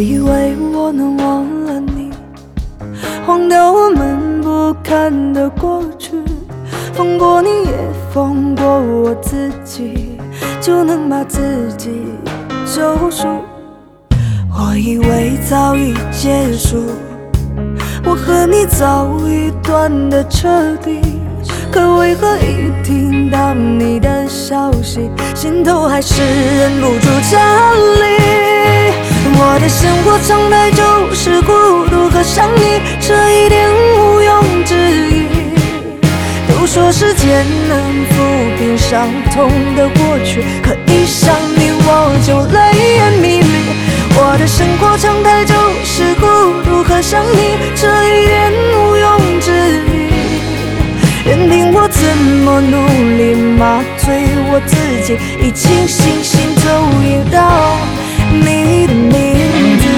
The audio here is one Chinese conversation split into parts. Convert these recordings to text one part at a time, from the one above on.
以为我能忘了你，忘掉我们不堪的过去，放过你也放过我自己，就能把自己救赎。我以为早已结束，我和你早已断得彻底，可为何一听到你的消息，心头还是忍不住家里。我的生活常态就是孤独和想你，这一点毋庸置疑。都说时间能抚平伤痛的过去，可一想你我就泪眼迷离。我的生活常态就是孤独和想你，这一点毋庸置疑。任凭我怎么努力麻醉我自己，已经星星走引到你的名字。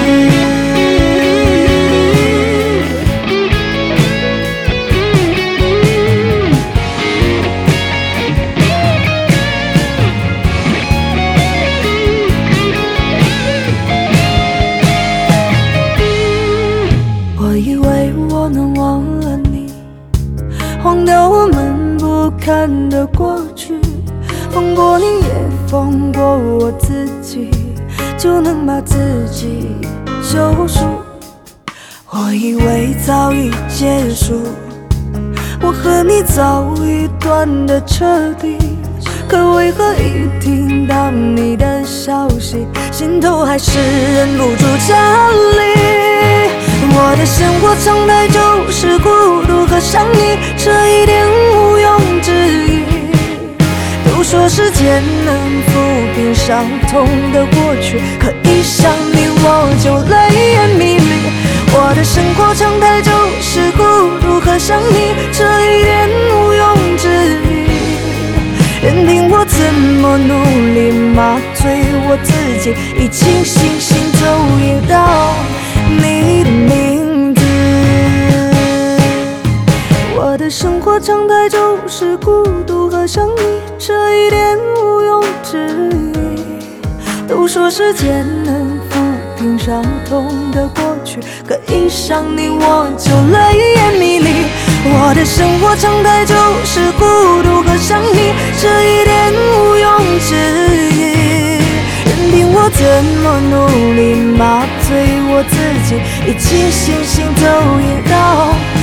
我以为我能忘了你，忘掉我们不堪的过去，放过你也放过我自己，就能把自己救赎。我以为早已结束，我和你早已断得彻底，可为何一听到你的消息，心头还是忍不住家里。我的生活常态就是孤独和想你，这一点毋庸置疑。都说时间能抚平伤痛的过去，可一想你我就泪眼迷离。我的生活常态就是孤独和想你，这一点毋庸置疑。任凭我怎么努力麻醉我自己，已经星星走引到你的名字。我的生活常态就是孤独和想你，这一点毋庸置疑。都说时间能抚平伤痛的过去，可一想你我就泪眼迷离。我的生活常态就是孤独和想你，这一点毋庸置疑。任凭我怎么努力麻醉我自己，已经星星走引到